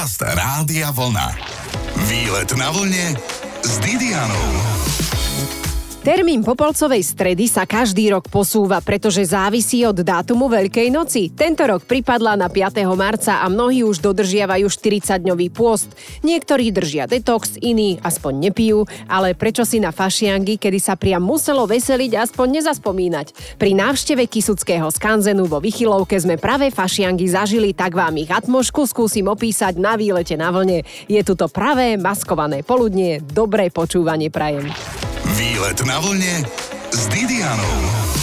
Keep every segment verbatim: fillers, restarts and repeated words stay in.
Podcast Rádia Vlna. Výlet na vlne s Didianou. Termín Popolcovej stredy sa každý rok posúva, pretože závisí od dátumu Veľkej noci. Tento rok pripadla na piateho marca a mnohí už dodržiavajú štyridsaťdňový pôst. Niektorí držia detox, iní aspoň nepijú, ale prečo si na fašiangy, kedy sa priam muselo veseliť, aspoň nezaspomínať. Pri návšteve Kysuckého skanzenu vo Vychylovke sme práve fašiangy zažili, tak vám ich atmošku skúsim opísať na výlete na vlne. Je tu to pravé maskované poludnie, dobré počúvanie prajem. Výlet na vlne s Didianou.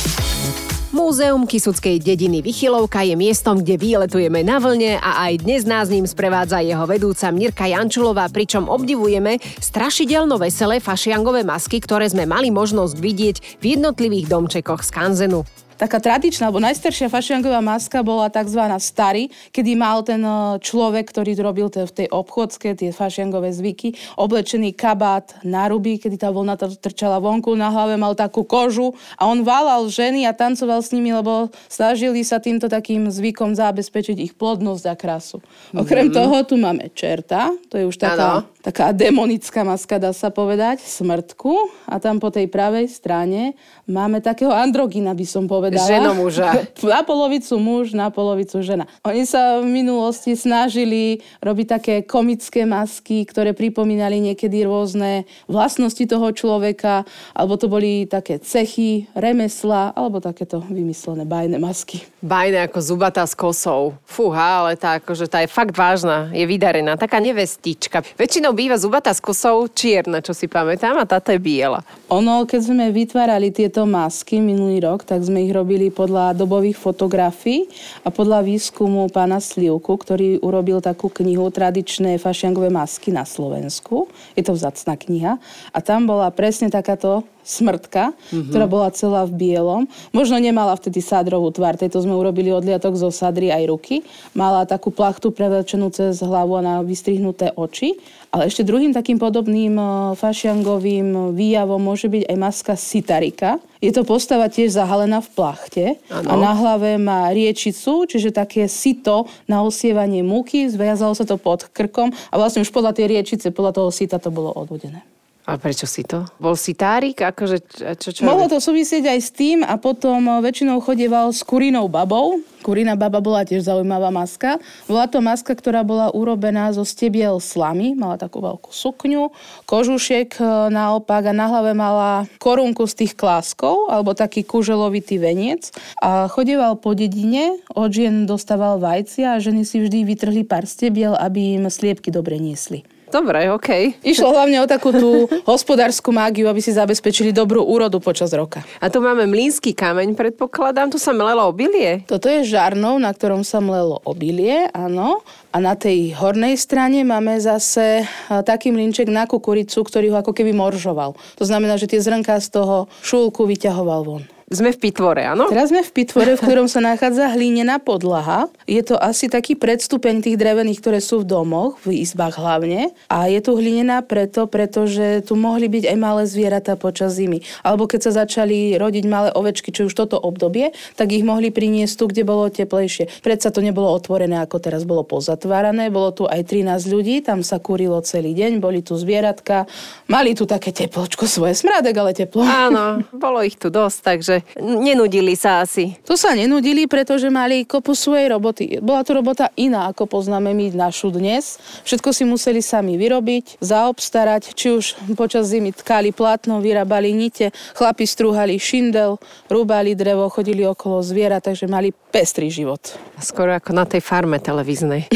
Múzeum Kysuckej dediny Vychylovka je miestom, kde výletujeme na vlne a aj dnes nás ním sprevádza jeho vedúca Mirka Jančulová, pričom obdivujeme strašidelno veselé fašiangové masky, ktoré sme mali možnosť vidieť v jednotlivých domčekoch skanzenu. Taká tradičná, alebo najstaršia fašiangová maska bola tzv. Stary, kedy mal ten človek, ktorý robil v tej obchodske, tie fašiangové zvyky, oblečený kabát, náruby, kedy tá vlna trčala vonku, na hlave mal takú kožu a on válal ženy a tancoval s nimi, lebo snažili sa týmto takým zvykom zabezpečiť ich plodnosť a krásu. Mm-hmm. Okrem toho tu máme čerta, to je už taká, taká demonická maska, dá sa povedať, smrtku, a tam po tej pravej strane máme takého androgyna, by som povedala. Ženo muža. Na polovicu muž, na polovicu žena. Oni sa v minulosti snažili robiť také komické masky, ktoré pripomínali niekedy rôzne vlastnosti toho človeka, alebo to boli také cechy, remesla, alebo takéto vymyslené bajné masky. Bajné ako zubatá s kosou. Fúha, ale tá, akože tá je fakt vážna, je vydarená. Taká nevestička. Väčšinou býva zubatá s kosou čierna, čo si pamätám, a táto je biela. Ono, keď sme vytvárali tieto masky minulý rok, tak sme ich robili podľa dobových fotografií a podľa výskumu pána Slivku, ktorý urobil takú knihu Tradičné fašiangové masky na Slovensku. Je to vzácna kniha. A tam bola presne takáto smrtka, mm-hmm. ktorá bola celá v bielom. Možno nemala vtedy sádrovú tvár, tejto sme urobili odliatok zo sadry aj ruky. Mala takú plachtu prevelčenú cez hlavu a na vystrihnuté oči. Ale ešte druhým takým podobným fašiangovým výjavom môže byť aj maska sitarika. Je to postava tiež zahalená v plachte. Ano. A na hlave má riečicu, čiže také sito na osievanie múky. Zviazalo sa to pod krkom a vlastne už podľa tej riečice, podľa toho sita to bolo odvodené. A prečo si to? Bol sitárik? Akože, čo, čo Mohlo to súvisieť aj s tým a potom väčšinou chodieval s kurínou babou. Kurína baba bola tiež zaujímavá maska. Bola to maska, ktorá bola urobená zo stebiel slamy. Mala takú veľkú sukňu, kožušiek naopak a na hlave mala korunku z tých kláskov alebo taký kuželovitý veniec. A chodieval po dedine, od žien dostával vajcia a ženy si vždy vytrhli pár stebiel, aby im sliepky dobre niesli. Dobre, okej. Okay. Išlo hlavne o takú tú hospodárskú mágiu, aby si zabezpečili dobrú úrodu počas roka. A tu máme mlynský kameň, predpokladám, tu sa mlelo obilie? Toto je žarnov, na ktorom sa mlelo obilie, áno. A na tej hornej strane máme zase taký mlynček na kukuricu, ktorý ho ako keby moržoval. To znamená, že tie zrnká z toho šúlku vyťahoval von. Sme v pitvore, áno? Teraz sme v pitvore, v ktorom sa nachádza hlinená podlaha. Je to asi taký predstupeň tých drevených, ktoré sú v domoch, v izbách hlavne. A je tu hlinená preto, pretože tu mohli byť aj malé zvieratá počas zimy. Alebo keď sa začali rodiť malé ovečky, čo už toto obdobie, tak ich mohli priniesť tu, kde bolo teplejšie. Predsa to nebolo otvorené, ako teraz bolo pozatvárané. Bolo tu aj trinásť ľudí, tam sa kúrilo celý deň, boli tu zvieratka. Mali tu také tepločko svoje, smrádek, ale teplo. Áno, bolo ich tu dosť, takže nenudili sa asi. Tu sa nenudili, pretože mali kopu svojej roboty. Bola to robota iná, ako poznáme my našu dnes. Všetko si museli sami vyrobiť, zaobstarať, či už počas zimy tkali plátno, vyrábali nite, chlapi strúhali šindel, rúbali drevo, chodili okolo zviera, takže mali pestrý život. Skoro ako na tej farme televíznej.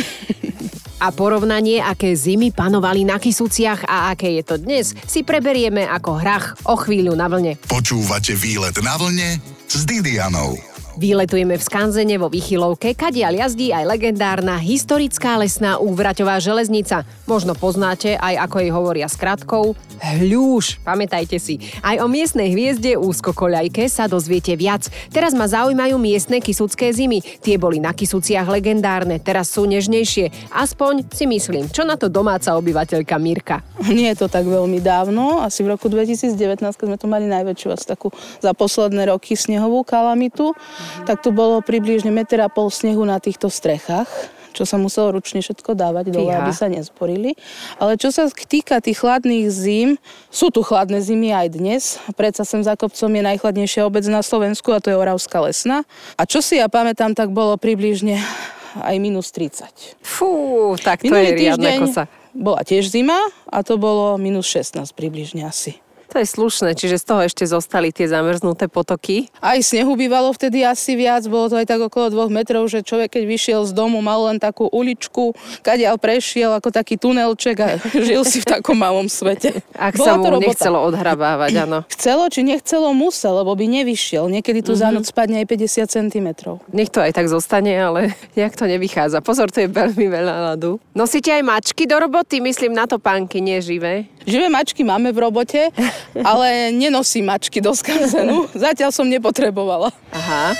A porovnanie, aké zimy panovali na Kysuciach a aké je to dnes, si preberieme ako hrách o chvíľu na vlne. Počúvate Výlet na vlne s Didianou. Výletujeme v skanzene vo Vychylovke, kadiaľ jazdí aj legendárna historická lesná úvraťová železnica. Možno poznáte, aj ako jej hovoria skratkou, Hľúš. Pamätajte si. Aj o miestnej hviezde úzkokoľajke sa dozviete viac. Teraz ma zaujímajú miestne kysucké zimy. Tie boli na Kysuciach legendárne, teraz sú nežnejšie. Aspoň si myslím. Čo na to domáca obyvateľka Mirka? Nie je to tak veľmi dávno. Asi v roku dvetisícdevätnásť, keď sme tu mali najväčšiu asi takú za posledné roky snehovú kalamitu, tak tu bolo približne meter a pol snehu na týchto strechách. čo sa muselo ručne všetko dávať dole, aby sa nezborili. Ale čo sa týka tých chladných zím, sú tu chladné zimy aj dnes. Predsa sem za kopcom je najchladnejšia obec na Slovensku a to je Oravská Lesná. A čo si ja pamätám, tak bolo približne aj minus tridsať. Fú, tak to Minulý je riadna kosa. Bola tiež zima a to bolo minus šestnásť približne asi. To je slušné, čiže z toho ešte zostali tie zamrznuté potoky. Aj snehu bývalo vtedy asi viac, bolo to aj tak okolo dvoch metrov, že človek, keď vyšiel z domu, mal len takú uličku, kadiaľ prešiel ako taký tunelček a žil si v takom malom svete. Ak Bola sa mu robota. nechcelo odhrabávať, áno. Chcelo, či nechcelo, musel, lebo by nevyšiel. Niekedy tu mm-hmm. za noc spadne aj päťdesiat centimetrov. Nech to aj tak zostane, ale nejak to nevychádza. Pozor, to je veľmi veľa ľadu. Nosíte aj mačky do roboty? Myslím na topánky, nie živé. Živé mačky máme v robote, ale nenosím mačky do skanzenu. Zatiaľ som nepotrebovala. Aha.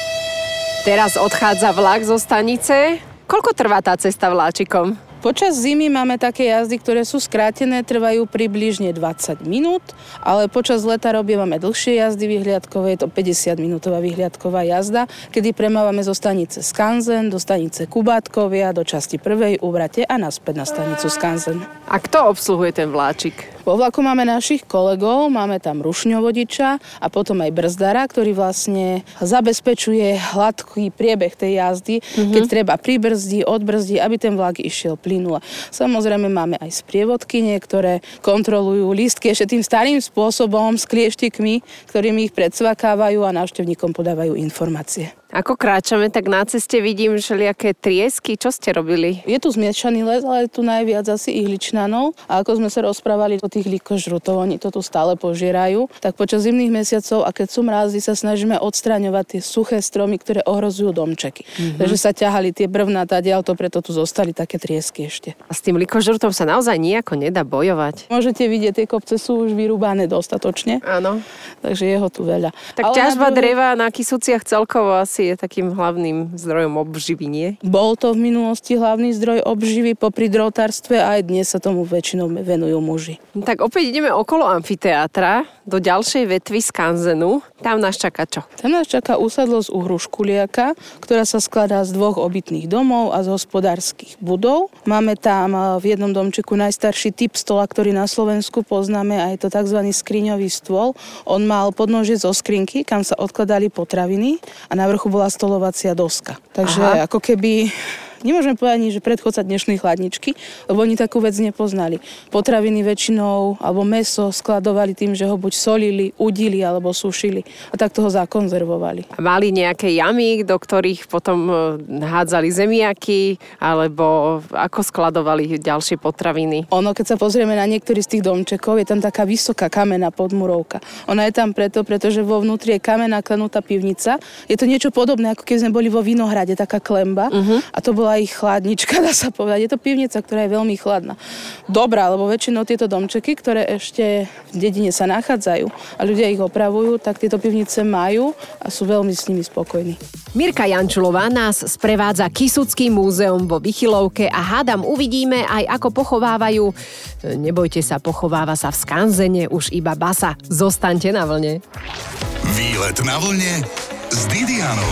Teraz odchádza vlak zo stanice. Koľko trvá tá cesta vláčikom? Počas zimy máme také jazdy, ktoré sú skrátené, trvajú približne dvadsať minút, ale počas leta robívame dlhšie jazdy vyhliadkové, je to päťdesiatminútová vyhliadková jazda, kedy premávame zo stanice Skanzen do stanice Kubátkovia, do časti prvej Úvrate a naspäť na stanicu Skanzen. A kto obsluhuje ten vláčik? Vo vlaku máme našich kolegov, máme tam rušňovodiča a potom aj brzdara, ktorý vlastne zabezpečuje hladký priebeh tej jazdy, mm-hmm. keď treba pribrzdi, odbrzdí, aby ten vlak išiel plynule. Samozrejme máme aj sprievodkyne, ktoré kontrolujú lístky ešte tým starým spôsobom s klieštikmi, ktorými ich predsvakávajú a návštevníkom podávajú informácie. Ako kráčame, tak na ceste vidím všelijaké triesky. Čo ste robili? Je tu zmiešaný les, ale je tu najviac asi ihličnanov. A ako sme sa rozprávali o tých likožrutov, oni to tu stále požierajú, tak počas zimných mesiacov a keď sú mrazy, sa snažíme odstraňovať tie suché stromy, ktoré ohrozujú domčeky. Mm-hmm. Takže sa ťahali tie brvná tadiaľ, to preto tu zostali také triesky ešte. A s tým likožrutom sa naozaj nejako nedá bojovať. Môžete vidieť, tie kopce sú už vyrúbané dostatočne. Áno. Takže je ho tu veľa. Tak ale ťažba druhý... dreva na Kysuciach celkovo asi je takým hlavným zdrojom obživy, nie? Bol to v minulosti hlavný zdroj obživy popri drotárstve a aj dnes sa tomu väčšinou venujú muži. Tak opäť ideme okolo amfiteátra do ďalšej vetvy Skanzenu. Tam nás čaká čo? Tam nás čaká úsadlosť Uhruškuliaka, ktorá sa skladá z dvoch obytných domov a z hospodárskych budov. Máme tam v jednom domčeku najstarší typ stola, ktorý na Slovensku poznáme, a je to tzv. Skriňový stôl. On mal podnožie zo skrinky, kam sa odkladali potraviny a na vrchu bola stolovacia doska. Takže Aha. ako keby... Nemôžeme povedať ani, že predchodca dnešnej chladničky, lebo oni takú vec nepoznali. Potraviny väčšinou, alebo mäso skladovali tým, že ho buď solili, udili, alebo sušili. A takto ho zakonzervovali. A mali nejaké jamy, do ktorých potom hádzali zemiaky, alebo ako skladovali ďalšie potraviny? Ono, keď sa pozrieme na niektorý z tých domčekov, je tam taká vysoká kamenná podmurovka. Ona je tam preto, pretože vo vnútri je kamenná klenutá pivnica. Je to niečo podobné, ako keď sme boli vo Vinohrade, taká klemba. Uh-huh. A to bola aj chladnička, dá sa povedať. Je to pivnica, ktorá je veľmi chladná. Dobrá, lebo väčšinou tieto domčeky, ktoré ešte v dedine sa nachádzajú a ľudia ich opravujú, tak tieto pivnice majú a sú veľmi s nimi spokojní. Mirka Jančulová nás sprevádza Kysuckým múzeum vo Vychylovke a hádam uvidíme aj ako pochovávajú. Nebojte sa, pochováva sa v Skanzene už iba basa. Zostaňte na vlne. Výlet na vlne s Didianou.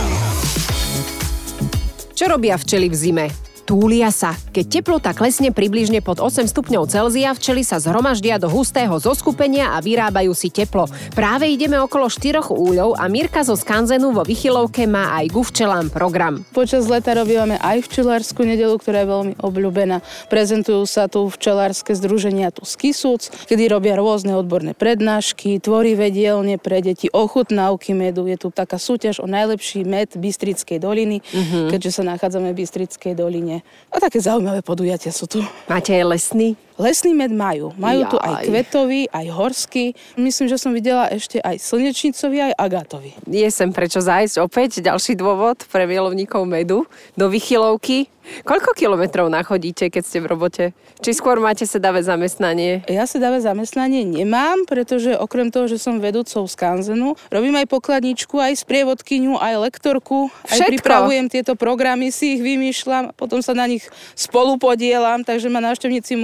Čo robia včely v zime? Túlia sa. Keď teplota klesne približne pod osem stupňov Celzia, včely sa zhromaždia do hustého zoskupenia a vyrábajú si teplo. Práve ideme okolo štyroch úľov a Mirka zo Skanzenu vo Vychylovke má aj ku včelám program. Počas leta robíme aj včelárskú nedeľu, ktorá je veľmi obľúbená. Prezentujú sa tu včelárske združenia tu z Kysuc, kedy robia rôzne odborné prednášky, tvorivé dielne pre deti, ochutnávky medu. Je tu taká súťaž o najlepší med Bystrickej doliny, mm-hmm. keďže sa nachádzame v Bystrickej doline. A také zaujímavé podujatia sú tu. Máte aj lesný? Lesný med majú. Majú Jaj. tu aj kvetový, aj horský. Myslím, že som videla ešte aj slnečnicový, aj agátový. Je sem prečo zájsť opäť. Ďalší dôvod pre milovníkov medu do Vychylovky. Koľko kilometrov nachodíte, keď ste v robote? Či skôr máte sedavé zamestnanie? Ja sedavé zamestnanie nemám, pretože okrem toho, že som vedúcou Skanzenu, robím aj pokladničku, aj sprievodkyňu, aj lektorku. Aj Všetko. Pripravujem tieto programy, si ich vymýšľam, potom sa na nich spolupodielam, takže ma návštevníci môžu vidieť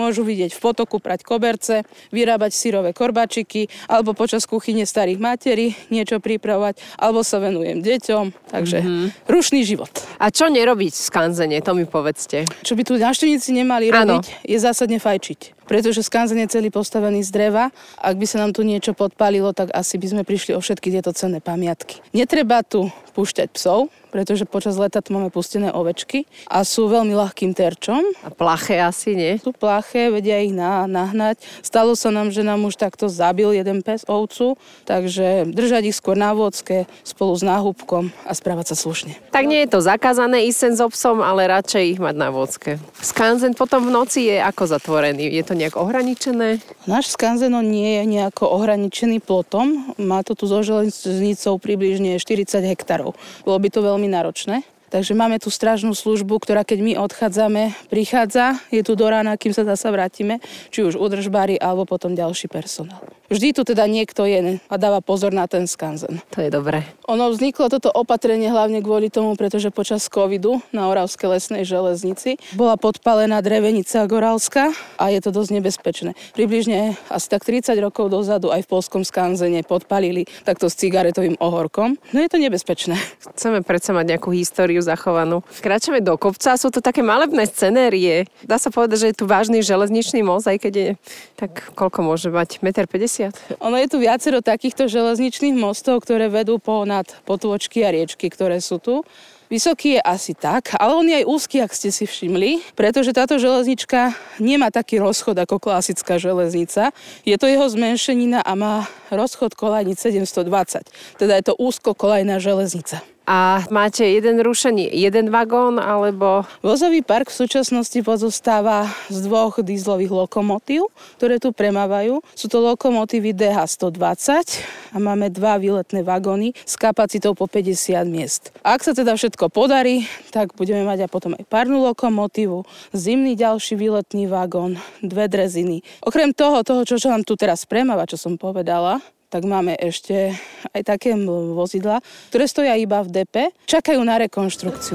vidieť v potoku, prať koberce, vyrábať syrové korbačiky, alebo počas kuchyne starých materí niečo pripravovať, alebo sa venujem deťom. Takže mm-hmm. rušný život. A čo nerobiť v skanzene, to mi povedzte. Čo by tu návštevníci nemali robiť, ano. je zásadne fajčiť. Pretože skanzen je celý postavený z dreva. Ak by sa nám tu niečo podpálilo, tak asi by sme prišli o všetky tieto cenné pamiatky. Netreba tu púšťať psov, pretože počas leta tu máme pustené ovečky a sú veľmi ľahkým terčom. A plaché asi, nie? Sú plaché, vedia ich na, nahnať. Stalo sa nám, že nám už takto zabil jeden pes ovcu, takže držať ich skôr na vôcke spolu s náhubkom a správať sa slušne. Tak nie je to zakázané ísť sem so psom, ale radšej ich mať na vôcke. Skanzen potom v noci je ako zatvorený? Je to nejak ohraničené? Náš skanzen nie je nejako ohraničený plotom. Má to tu so železnicou približne štyridsať hektárov. Bolo by to veľmi náročné. Takže máme tu strážnu službu, ktorá keď my odchádzame, prichádza, je tu do rána, kým sa zasa vrátime, či už údržbári, alebo potom ďalší personál. Vždy tu teda niekto je a dáva pozor na ten skanzen. To je dobré. Ono vzniklo toto opatrenie hlavne kvôli tomu, pretože počas covidu na Oravskej lesnej železnici bola podpálená drevenica Goralska a je to dosť nebezpečné. Približne asi tak tridsať rokov dozadu aj v poľskom skanzene podpalili takto s cigaretovým ohorkom. No je to nebezpečné. Chceme predsa mať nejakú históriu zachovanú. Kráčame do kopca, sú to také malebné scenérie. Dá sa povedať, že je tu vážny železničný most, aj keď je, tak koľko môže mať? jeden päťdesiat? Ono je tu viacero takýchto železničných mostov, ktoré vedú ponad potôčky a riečky, ktoré sú tu. Vysoký je asi tak, ale on je aj úzky, ak ste si všimli, pretože táto železnička nemá taký rozchod ako klasická železnica. Je to jeho zmenšenina a má rozchod koľajníc sedemstodvadsať. Teda je to úzkokoľajná železnica. A máte jeden rušený, jeden vagón, alebo... Vozový park v súčasnosti pozostáva z dvoch dízlových lokomotív, ktoré tu premávajú. Sú to lokomotívy dé há stodvadsať a máme dva výletné vagóny s kapacitou po päťdesiat miest. Ak sa teda všetko podarí, tak budeme mať a potom aj párnu lokomotívu, zimný ďalší výletný vagón, dve dreziny. Okrem toho, toho, čo nám tu teraz premáva, čo som povedala, tak máme ešte aj také vozidlá, ktoré stoja iba v depe, čakajú na rekonštrukciu.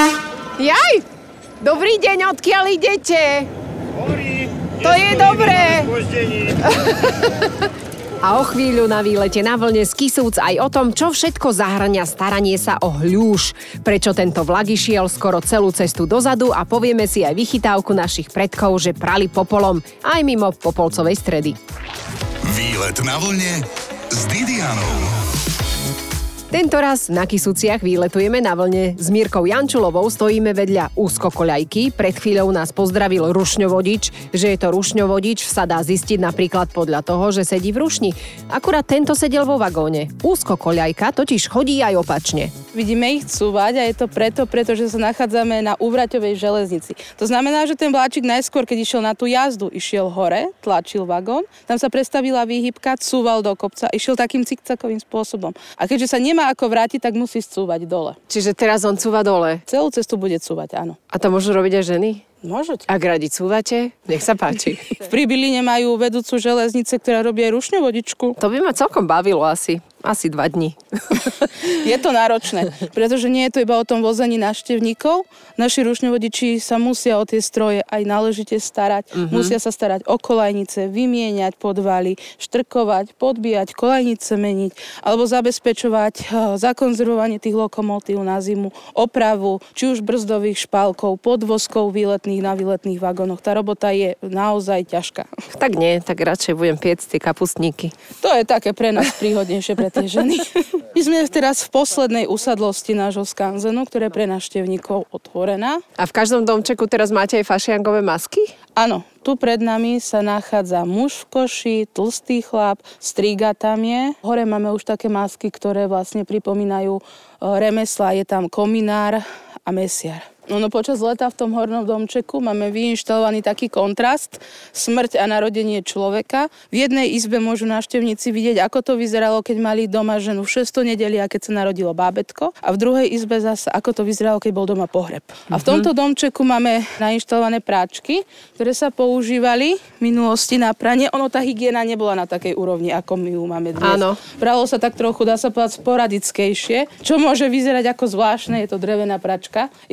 Jaj! Dobrý deň, odkiaľ idete? Horí, to je dobré. A o chvíľu na výlete na vlne z Kisúc aj o tom, čo všetko zahŕňa staranie sa o hľúš, prečo tento vlak išiel skoro celú cestu dozadu a povieme si aj vychytávku našich predkov, že prali popolom aj mimo Popolcovej stredy. Výlet na vlne s Didianou. Tento raz na Kisúciach výletujeme na vlne. S Mírkou Jančulovou stojíme vedľa úzkokoľajky. Pred chvíľou nás pozdravil rušňovodič. Že je to rušňovodič, sa dá zistiť napríklad podľa toho, že sedí v rušni. Akurát tento sedel vo vagóne. Úzkokoľajka totiž chodí aj opačne. Vidíme ich cúvať a je to preto, pretože sa nachádzame na úvraťovej železnici. To znamená, že ten vláčik najskôr, keď išiel na tú jazdu, išiel hore, tlačil vagón, tam sa prestavila výhybka, cúval do kopca, išiel takým cikcakovým spôsobom. A keďže sa nemá ako vrátiť, tak musí scúvať dole. Čiže teraz on cúva dole? Celú cestu bude cúvať, áno. A to môžu robiť aj ženy? Môžete. Ak radi cúvate, nech sa páči. V Pribiline majú vedúcu železnice, ktorá robí aj rušňovodičku. To by ma celkom bavilo asi. Asi dva dni. Je to náročné, pretože nie je to iba o tom vození návštevníkov. Naši rušňovodiči sa musia o tie stroje aj náležite starať. Mm-hmm. Musia sa starať o koľajnice, vymieňať podvaly, štrkovať, podbíjať, koľajnice meniť, alebo zabezpečovať zakonzervovanie tých lokomotív na zimu, opravu, či už brzdových špálkov, podvozkov výletných na výletných vagónoch. Tá robota je naozaj ťažká. Tak nie, tak radšej budem piecť tie kapustníky. To je také pre nás príhodnejšie pre tie ženy. My sme teraz v poslednej usadlosti nášho skanzenu, ktorá je pre návštevníkov otvorená. A v každom domčeku teraz máte aj fašiangové masky? Áno, tu pred nami sa nachádza muž v koši, tlstý chlap, striga tam je. Hore máme už také masky, ktoré vlastne pripomínajú remesla. Je tam kominár a mesiar. No počas leta v tom hornom domčeku máme vyinštalovaný taký kontrast, smrť a narodenie človeka. V jednej izbe môžu návštevníci vidieť, ako to vyzeralo, keď mali doma ženu v šesťsto nedeli a keď sa narodilo bábätko. A v druhej izbe zase, ako to vyzeralo, keď bol doma pohreb. A v tomto domčeku máme nainštalované práčky, ktoré sa používali v minulosti na pranie. Ono, tá hygiena nebola na takej úrovni, ako my ju máme dnes. Áno. Pralo sa tak trochu, dá sa povedať, sporadickejšie. Čo môže vyzerať ako zvláštne, je to drevená pračka. Je to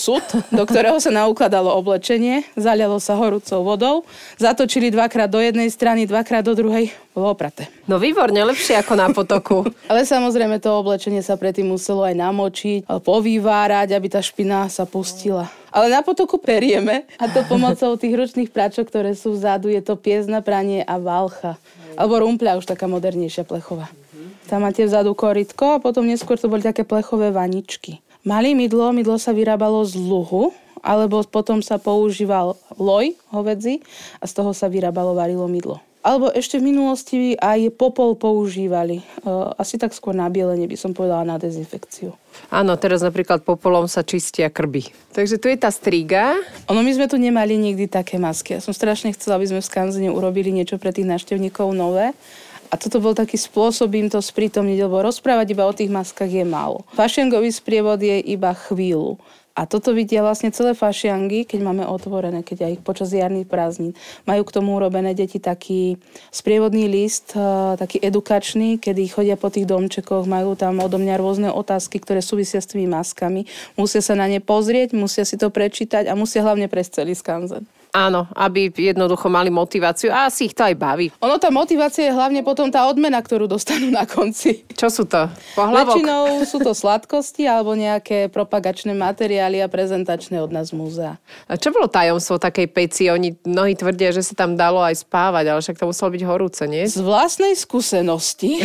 sud, do ktorého sa naukladalo oblečenie, zalialo sa horúcou vodou, zatočili dvakrát do jednej strany, dvakrát do druhej, bolo opraté. No výborne, lepšie ako na potoku. Ale samozrejme to oblečenie sa predtým muselo aj namočiť, povývárať, aby tá špina sa pustila. Ale na potoku perieme a to pomocou tých ručných práčok, ktoré sú vzadu, je to pies na pranie a válcha. Alebo rumpľa, už taká modernejšia plechová. Tam máte vzadu korytko a potom neskôr to boli také plechové vaničky. Mali mydlo, mydlo sa vyrábalo z luhu, alebo potom sa používal loj hovädzí a z toho sa vyrábalo, varilo mydlo. Alebo ešte v minulosti aj popol používali. Asi tak skôr na bielenie, by som povedala, na dezinfekciu. Áno, teraz napríklad popolom sa čistia krby. Takže tu je tá striga. Ono, my sme tu nemali nikdy také masky. Ja som strašne chcela, aby sme v Skanzene urobili niečo pre tých návštevníkov nové. A toto bol taký spôsob im to sprítomniť, lebo rozprávať iba o tých maskách je málo. Fašiangový sprievod je iba chvíľu. A toto vidia vlastne celé fašiangy, keď máme otvorené, keď aj počas jarných prázdnin. Majú k tomu urobené deti taký sprievodný list, taký edukačný, kedy chodia po tých domčekoch, majú tam odo mňa rôzne otázky, ktoré súvisia s tými maskami. Musia sa na ne pozrieť, musia si to prečítať a musia hlavne prejsť celý Skanzen. Áno, aby jednoducho mali motiváciu a asi ich to aj baví. Ono, tá motivácia je hlavne potom tá odmena, ktorú dostanú na konci. Čo sú to? Pohlavok? Väčšinou sú to sladkosti alebo nejaké propagačné materiály a prezentačné od nás múzea. A čo bolo tajomstvo takej peci? Oni mnohí tvrdia, že sa tam dalo aj spávať, ale však to muselo byť horúce, nie? Z vlastnej skúsenosti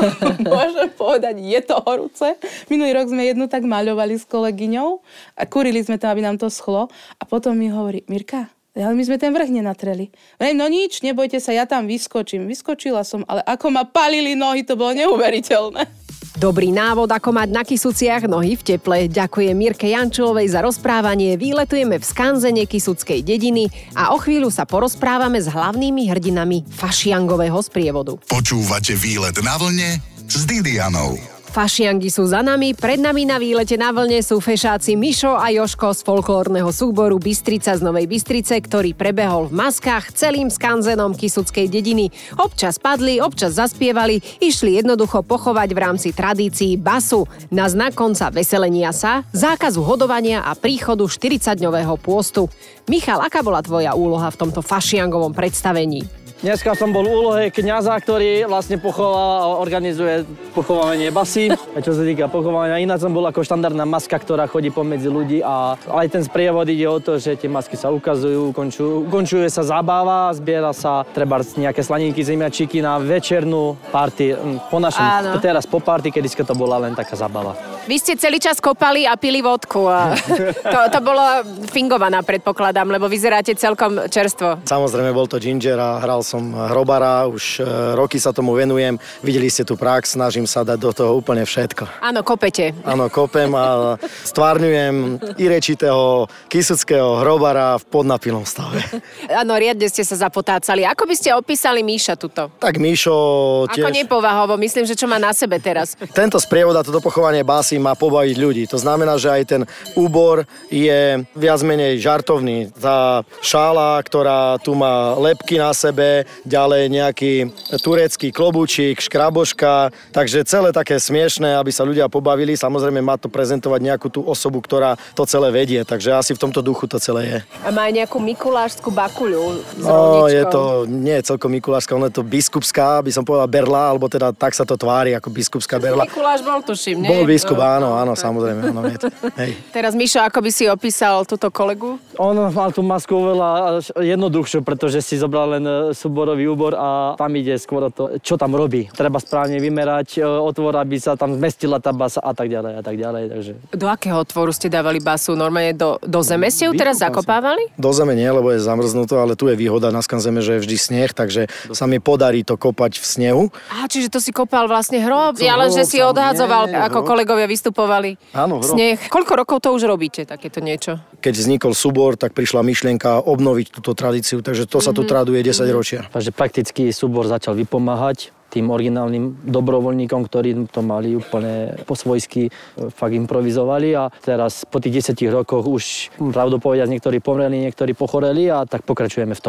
môžem povedať, je to horúce. Minulý rok sme jednu tak maľovali s kolegyňou a kurili sme tam, aby nám to schlo. A potom mi hovorí, Mirka, ale my sme ten vrch nenatreli. No nič, nebojte sa, ja tam vyskočím. Vyskočila som, ale ako ma palili nohy, to bolo neuveriteľné. Dobrý návod, ako mať na Kysuciach nohy v teple. Ďakujem Mirke Jančulovej za rozprávanie. Výletujeme v Skanzene Kysuckej dediny a o chvíľu sa porozprávame s hlavnými hrdinami fašiangového sprievodu. Počúvate Výlet na vlne s Didianou. Fašiangi sú za nami, pred nami na výlete na vlne sú fešáci Mišo a Jožko z folklórneho súboru Bystrica z Novej Bystrice, ktorý prebehol v maskách celým Skanzenom Kysuckej dediny. Občas padli, občas zaspievali, išli jednoducho pochovať v rámci tradícií basu. Na znak konca veselenia sa, zákazu hodovania a príchodu štyridsaťdňového pôstu. Michal, aká bola tvoja úloha v tomto fašiangovom predstavení? Dneska som bol v úlohe kňaza, ktorý vlastne pochová a organizuje pochovávanie basy. A čo sa týka pochovania, ináč som bol ako štandardná maska, ktorá chodí pomedzi ľudí a aj ten sprievod ide o to, že tie masky sa ukazujú, ukončujú, ukončuje sa zábava, zbiera sa treba nejaké slaninky, zemiačiky na večernú party. Po našom, teraz po party, kedyska to bola len taká zábava. Vy ste celý čas kopali a pili vodku. A to, to bolo fingovaná, predpokladám, lebo vyzeráte celkom čerstvo. Samozrejme, bol to ginger a hral som hrobara, už roky sa tomu venujem. Videli ste tu prax, snažím sa dať do toho úplne všetko. Áno, kopete. Áno, kopem a stvárňujem irečitého kysuckého hrobara v podnapilom stave. Áno, riadne ste sa zapotácali. Ako by ste opísali Míša tuto? Tak Míšo tiež... Ako nepovahovo, myslím, že čo má na sebe teraz. Tento sprievod a toto pochovanie básy má pobaviť ľudí. To znamená, že aj ten úbor je viac menej žartovný. Tá šála, ktorá tu má lebky na sebe, ďalej nejaký turecký klobúčik, škraboška, takže celé také smiešné, aby sa ľudia pobavili. Samozrejme má to prezentovať nejakú tú osobu, ktorá to celé vedie, takže asi v tomto duchu to celé je. A má aj nejakú mikulášskú bakuľu s no, je to, nie je celkom mikulášska, ono je to biskupská, by som povedal berla, alebo teda tak sa to tvári, ako biskupská berla. Mikuláš bol, tuším, nie? Bol biskup, áno, áno, samozrejme. Áno, je to, hej. Teraz, Mišo, ako by si opísal túto kolegu? On mal tú masku oveľa jednoduchšiu, pretože si zobral len súborový úbor a tam ide skôr o to, čo tam robí. Treba správne vymerať otvor, aby sa tam zmestila tá basa a tak ďalej a tak ďalej. Takže... Do akého otvoru ste dávali basu? Normálne do, do zeme ste ju teraz zakopávali? Do zeme nie, lebo je zamrznuto, ale tu je výhoda na Skanzeme, že je vždy sneh, takže sa mi podarí to kopať v snehu. Á, čiže to si kopal vlastne hrob, ale že si odhadzoval, nie, ako hrob. Kolegovia vystupovali. Áno, hrob. Sneh. Koľko rokov to už robíte, takéto niečo? Keď vznikol súbor, tak prišla myšlienka obnoviť túto tradíciu, takže to sa tu traduje desať ročia. Takže prakticky súbor začal vypomáhať tým originálnym dobrovoľníkom, ktorí to mali úplne po svojsky, fakt improvizovali a teraz po tých desiatich rokoch už pravdu povedať niektorí pomreli, niektorí pochoreli a tak pokračujeme v tom.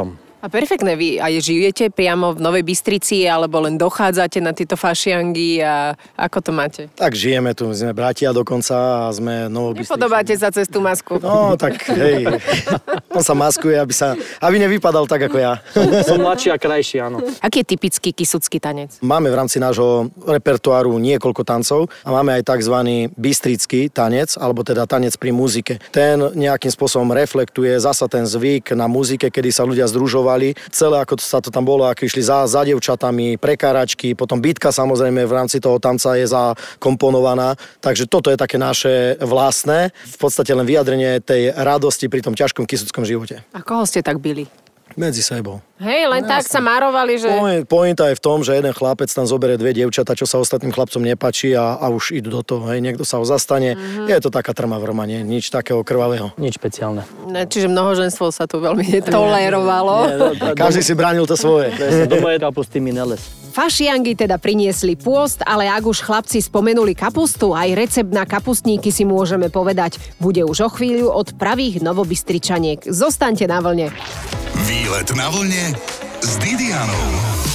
A perfektné, vy aj žijete priamo v Novej Bystrici, alebo len dochádzate na tieto fašiangy a ako to máte? Tak žijeme tu, my sme bratia dokonca a sme Novobystričania. Nepodobáte sa cez tú masku? No, tak hej, on sa maskuje, aby, sa, aby nevypadal tak ako ja. Som mladší a krajší, áno. Aký je typický kisucký tanec? Máme v rámci nášho repertoáru niekoľko tancov a máme aj tzv. Bystrický tanec, alebo teda tanec pri muzike. Ten nejakým spôsobom reflektuje zasa ten zvyk na muzike, kedy sa ľudia združovali. Celé ako sa to tam bolo, ako išli za, za dievčatami, prekáračky, potom bitka samozrejme v rámci toho tanca je zakomponovaná. Takže toto je také naše vlastné, v podstate len vyjadrenie tej radosti pri tom ťažkom kisuckom živote. A koho ste tak byli? Medzi sebou. Hej, len No, tak jasne. sa márovali, že... Pointa je v tom, že jeden chlapec tam zoberie dve dievčatá, čo sa ostatným chlapcom nepáči a, a už idú do toho. Hej, niekto sa ho zastane. Mm-hmm. Je to taká trma vrma, nie? Nič takého krvavého. Nič špeciálne. Ne, čiže mnohoženstvo sa tu veľmi netolerovalo. Každý si bránil to svoje. Doma je kapusty mi neles. Fašiangy teda priniesli pôst, ale ak už chlapci spomenuli kapustu, aj recept na kapustníky si môžeme povedať. Bude už o chvíľu od pravých Novobystričaniek. Zostaňte na vlne. Výlet na vlne s Didianou.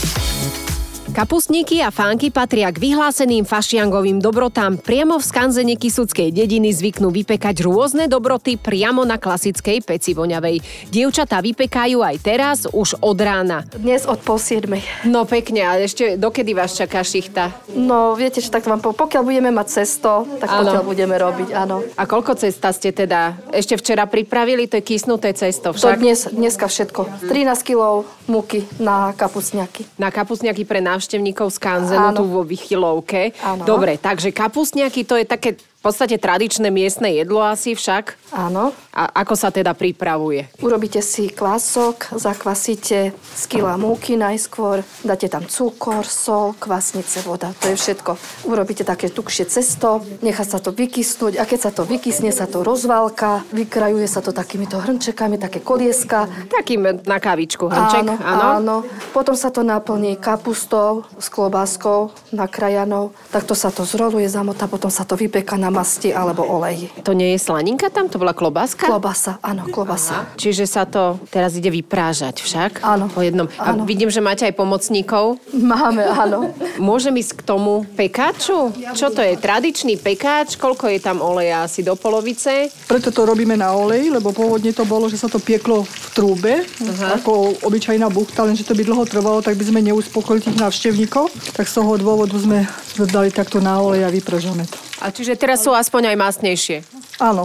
Kapustníky a fánky patria k vyhláseným fašiangovým dobrotám. Priamo v skanzene Kisuckej dediny zvyknú vypekať rôzne dobroty priamo na klasickej peci voňavej. Dievčatá vypekajú aj teraz, už od rána. Dnes od pol siedmej. No pekne, ale ešte dokedy vás čaká šichta? No, viete, že tak vám po, pokiaľ budeme mať cesto, tak Áno. pokiaľ budeme robiť, áno. A koľko cesta ste teda ešte včera pripravili? To je kysnuté cesto To však. dnes, dneska všetko. trinásť kilogramov múky na kapustňaky. Na kapustňaky pre návštevníkov skanzenu Áno. tu vo Vychylovke. Áno. Dobre, takže kapustňaky to je také v podstate tradičné miestne jedlo asi však. Áno. A ako sa teda pripravuje? Urobíte si kvások, zakvasíte z kila múky najskôr, dáte tam cukor, sol, kvasnice, voda, to je všetko. Urobíte také tukšie cesto, nechá sa to vykysnúť a keď sa to vykysne, sa to rozválka, vykrajuje sa to takýmito hrnčekami, také kolieska. Takým na kávičku hrnček, Áno, áno? áno. Potom sa to naplní kapustou s klobáskou nakrájanou. Takto sa to zroluje, zamotá, potom sa to vypeká na masti alebo oleji. To nie je slaninka tam? To bola klobáska? Klobasa, áno, klobasa. Čiže sa to teraz ide vyprážať však? Áno. Po jednom. A Áno. vidím, že máte aj pomocníkov. Máme, áno. Môžem ísť k tomu pekáču? Čo to je? Tradičný pekáč? Koľko je tam oleja? Asi do polovice? Preto to robíme na olej, lebo pôvodne to bolo, že sa to pieklo v trúbe, Aha. ako obyčajná buchta, lenže to by dlho trvalo, tak by sme neuspokojili tých návštevníkov. Tak z toho dôvodu sme dali takto na olej a vypražame to. A čiže teraz sú aspoň aj masnejšie. Áno.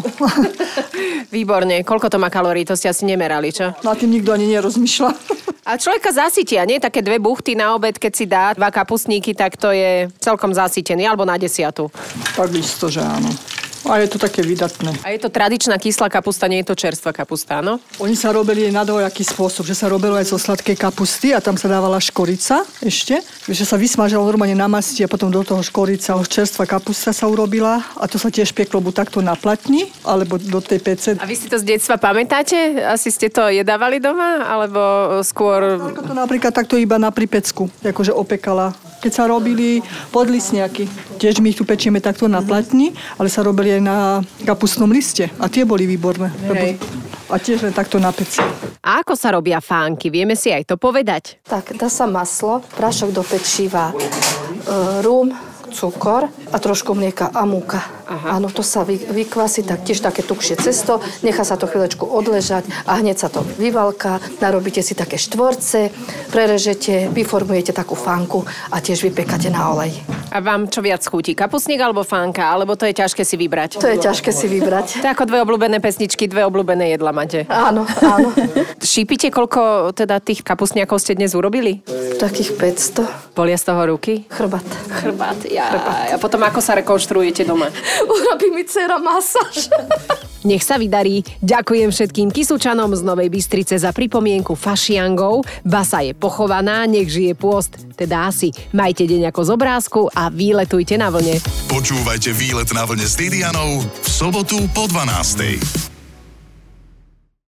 Výborne. Koľko to má kalórií? To ste asi nemerali, čo? Na tým nikto ani nerozmýšľa. A človeka zasytia, nie? Také dve buchty na obed, keď si dá dva kapustníky, tak to je celkom zasytený, alebo na desiatu. Tak isto, že áno. A je to také vydatné. A je to tradičná kyslá kapusta, nie je to čerstvá kapusta, áno? Oni sa robili na dvojaký spôsob, že sa robilo aj zo sladkej kapusty a tam sa dávala škorica ešte, že sa vysmažalo normálne na masti a potom do toho škorica, čerstvá kapusta sa urobila a to sa tiež pieklo buď takto na platni, alebo do tej pece. A vy si to z detstva pamätáte? Asi ste to jedávali doma? Alebo skôr... Ako to napríklad takto iba na pripecku, akože opekala. Keď sa robili podlisniaky, tiež my ich tu pečieme takto na platni, ale sa robili aj na kapustnom liste a tie boli výborné. Hej. A tiež len takto na peci. A ako sa robia fánky? Vieme si aj to povedať? Tak, dá sa maslo, prášok do pečiva, e, rum, cukor a trošku mlieka a múka. Aha. Áno, to sa vy, vykvasí, tak tiež také tukšie cesto, nechá sa to chvíľečku odležať a hneď sa to vyvalká, narobíte si také štvorce, prerežete, vyformujete takú fánku a tiež vypekáte na olej. A vám čo viac chutí? Kapustník alebo fánka? Alebo to je ťažké si vybrať? To je ťažké si vybrať. To je ako dve obľúbené pesničky, dve obľúbené jedla máte. Áno, áno. Šípite, koľko teda tých kapustniakov ste dnes urobili? Takých päťsto. Bolia z toho ruky? Chrbát. Chrbát, ja. A potom ako sa rekonštruujete doma? Urobí mi dcera masáž. Nech sa vydarí. Ďakujem všetkým Kisučanom z Novej Bystrice za pripomienku fašiangov. Basa je pochovaná, nech žije pôst. Teda asi. Majte deň ako z obrázku a výletujte na vlne. Počúvajte Výlet na vlne s Didianou v sobotu po dvanástej.